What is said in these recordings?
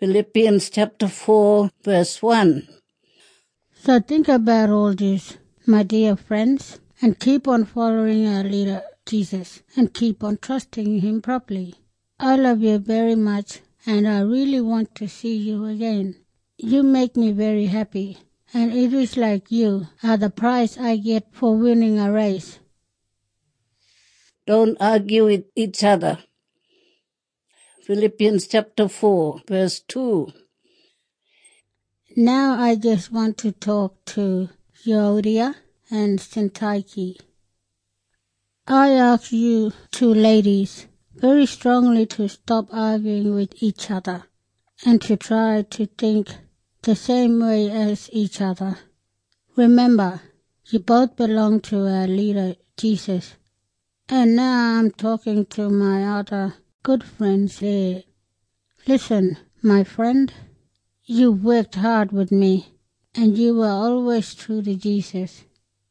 Philippians chapter 4, verse 1. So think about all this, my dear friends, and keep on following our leader, Jesus, and keep on trusting him properly. I love you very much, and I really want to see you again. You make me very happy, and it is like you are the prize I get for winning a race. Don't argue with each other. Philippians chapter 4, verse 2. Now I just want to talk to Euodia and Syntyche. I ask you two ladies very strongly to stop arguing with each other and to try to think the same way as each other. Remember, you both belong to our leader, Jesus. And now I'm talking to my other good friends there. Listen, my friend, you worked hard with me, and you were always true to Jesus.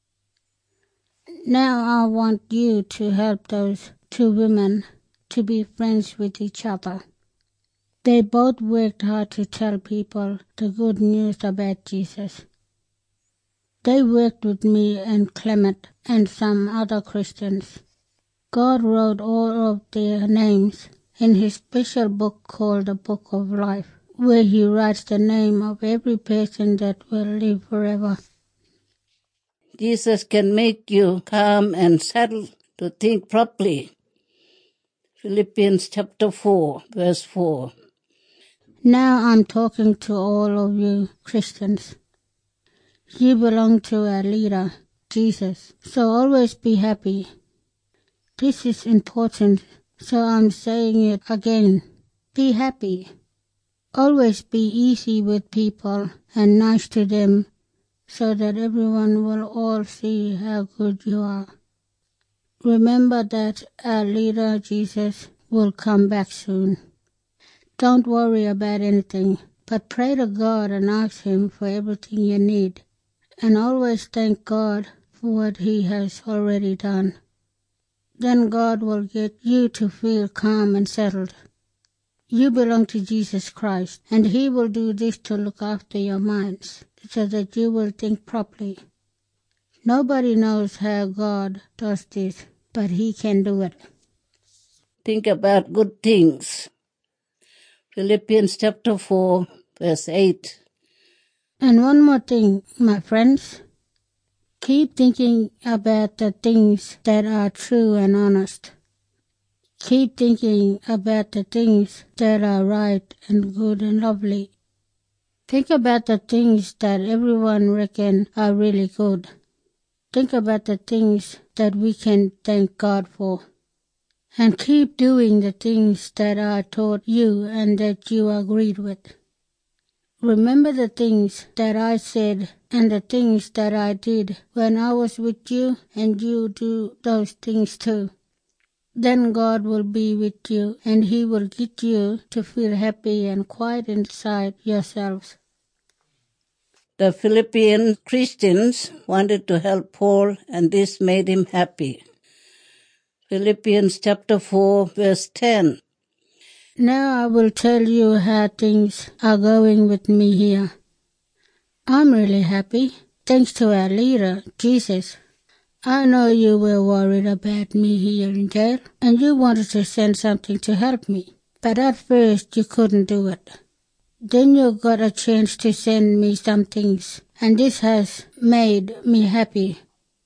Now I want you to help those two women to be friends with each other. They both worked hard to tell people the good news about Jesus. They worked with me and Clement and some other Christians. God wrote all of their names in his special book called the Book of Life, where he writes the name of every person that will live forever. Jesus can make you calm and settled to think properly. Philippians chapter 4, verse 4. Now I'm talking to all of you Christians. You belong to our leader, Jesus, so always be happy. This is important, so I'm saying it again. Be happy. Always be easy with people and nice to them, so that everyone will all see how good you are. Remember that our leader, Jesus, will come back soon. Don't worry about anything, but pray to God and ask him for everything you need. And always thank God for what he has already done. Then God will get you to feel calm and settled. You belong to Jesus Christ, and he will do this to look after your minds, so that you will think properly. Nobody knows how God does this, but he can do it. Think about good things. Philippians chapter 4, verse 8. And one more thing, my friends. Keep thinking about the things that are true and honest. Keep thinking about the things that are right and good and lovely. Think about the things that everyone reckon are really good. Think about the things that we can thank God for. And keep doing the things that I taught you and that you agreed with. Remember the things that I said and the things that I did when I was with you, and you do those things too. Then God will be with you, and he will get you to feel happy and quiet inside yourselves. The Philippian Christians wanted to help Paul, and this made him happy. Philippians chapter 4, verse 10. Now I will tell you how things are going with me here. I'm really happy, thanks to our leader, Jesus. I know you were worried about me here in jail, and you wanted to send something to help me, but at first you couldn't do it. Then you got a chance to send me some things, and this has made me happy.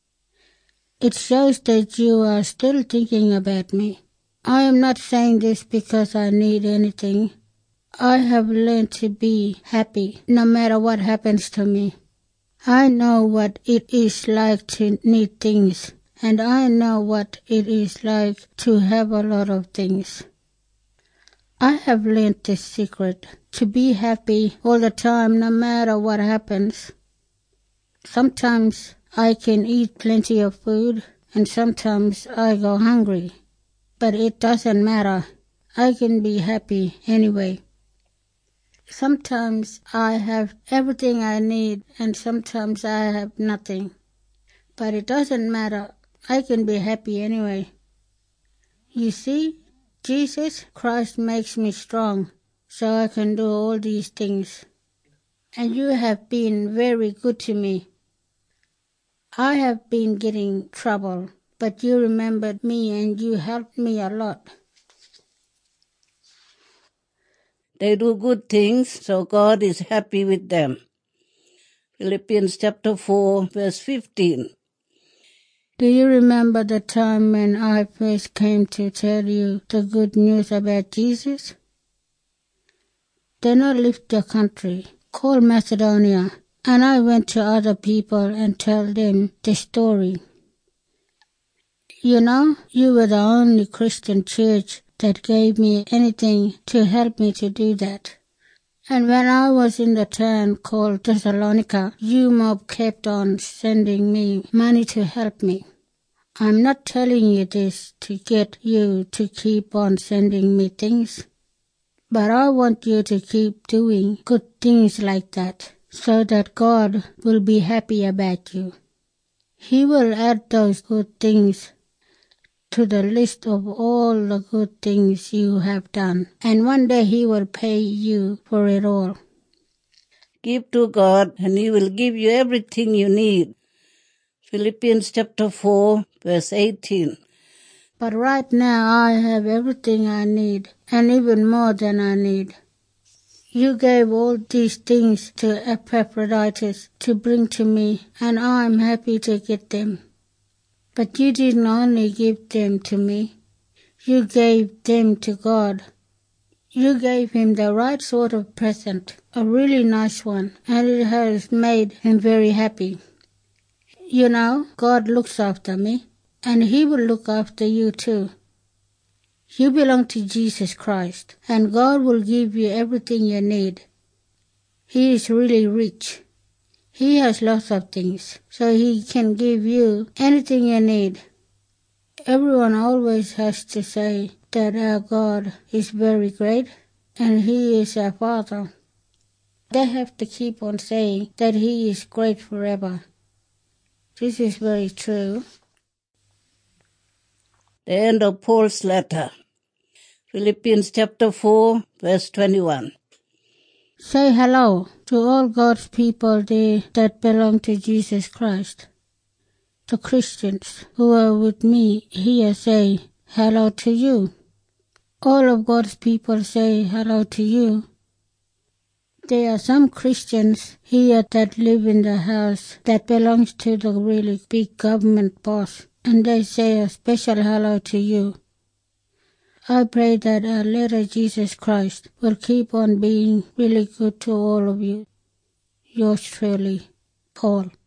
It shows that you are still thinking about me. I am not saying this because I need anything. I have learned to be happy no matter what happens to me. I know what it is like to need things, and I know what it is like to have a lot of things. I have learned this secret, to be happy all the time no matter what happens. Sometimes I can eat plenty of food, and sometimes I go hungry. But it doesn't matter. I can be happy anyway. Sometimes I have everything I need, and sometimes I have nothing. But it doesn't matter. I can be happy anyway. You see, Jesus Christ makes me strong, so I can do all these things. And you have been very good to me. I have been getting trouble, but you remembered me and you helped me a lot. They do good things, so God is happy with them. Philippians chapter 4, verse 15. Do you remember the time when I first came to tell you the good news about Jesus? Then I left your country, called Macedonia, and I went to other people and told them the story. You know, you were the only Christian church that gave me anything to help me to do that. And when I was in the town called Thessalonica, you mob kept on sending me money to help me. I'm not telling you this to get you to keep on sending me things, but I want you to keep doing good things like that so that God will be happy about you. He will add those good things to the list of all the good things you have done, and one day He will pay you for it all. Give to God, and He will give you everything you need. Philippians chapter 4, verse 18. But right now I have everything I need, and even more than I need. You gave all these things to Epaphroditus to bring to me, and I'm happy to get them. But you didn't only give them to me. You gave them to God. You gave Him the right sort of present, a really nice one, and it has made Him very happy. You know, God looks after me, and He will look after you too. You belong to Jesus Christ, and God will give you everything you need. He is really rich. He has lots of things, so He can give you anything you need. Everyone always has to say that our God is very great, and He is our Father. They have to keep on saying that He is great forever. This is very true. The end of Paul's letter. Philippians chapter 4, verse 21. Say hello to all God's people there that belong to Jesus Christ. The Christians who are with me here say hello to you. All of God's people say hello to you. There are some Christians here that live in the house that belongs to the really big government boss, and they say a special hello to you. I pray that our Lord Jesus Christ will keep on being really good to all of you. Yours truly, Paul.